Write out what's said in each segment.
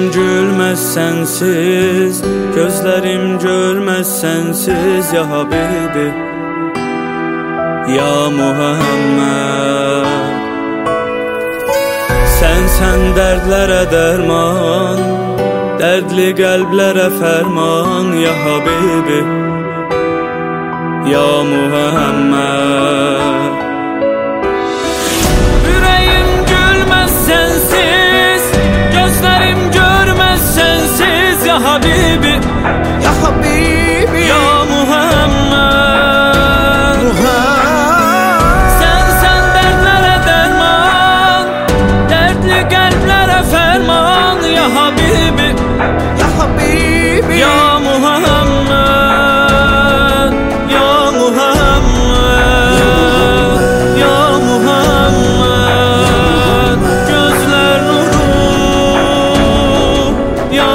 gülmez sensiz, gözlerim görmez sensiz ya Habibi, ya Muhammed. Sen dərdlərə dərman, dərdli qəlblərə fərman ya Habibi, ya Muhammed. Ürəyim gülməz sensiz, gözlərim görməz sensiz ya Habibi, ya Habibi, ya Muhammed. Sen dərdlərə dərman, dərdli qəlblərə fərman ya Habibi, ya Habibi, ya Muhammed, ya Muhammed, ya Muhammed. Gözler nuru ya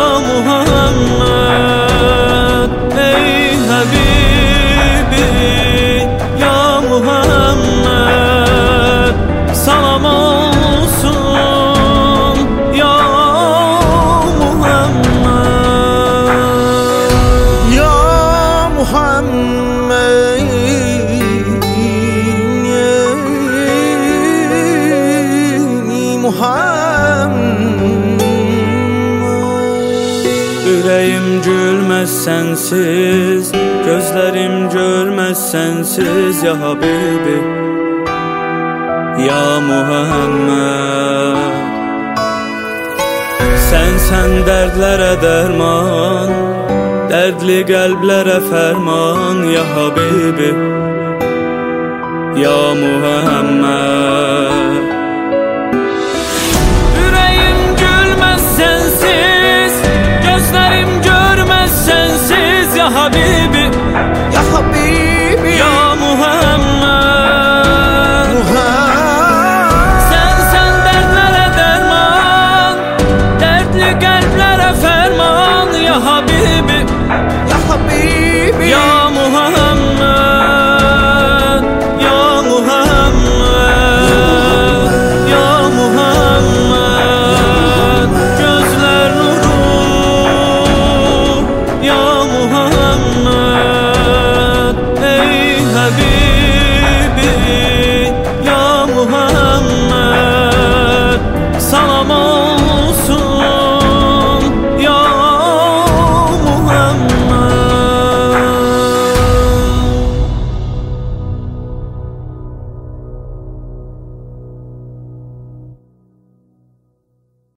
Muhammed, ey Habibi ya Muhammed. Salam olsun ya Muhammed, ya Muhammed, ya Muhammed. Ürəyim gülməz sensiz, gözlərim görməz sensiz ya Habibi, ya Muhammed. Sen dərdlərə dərman, dərdli qəlblərə fərman ya Habibi, ya Muhammed. Ürəyim gülməz sensiz, gözlərim görməz sensiz ya Habibi, Ya Habibi, ya Muhammed. Sen dərdlərə dərman, dərdli qəlblərə fərman ya Habibi, ya Habibi, ya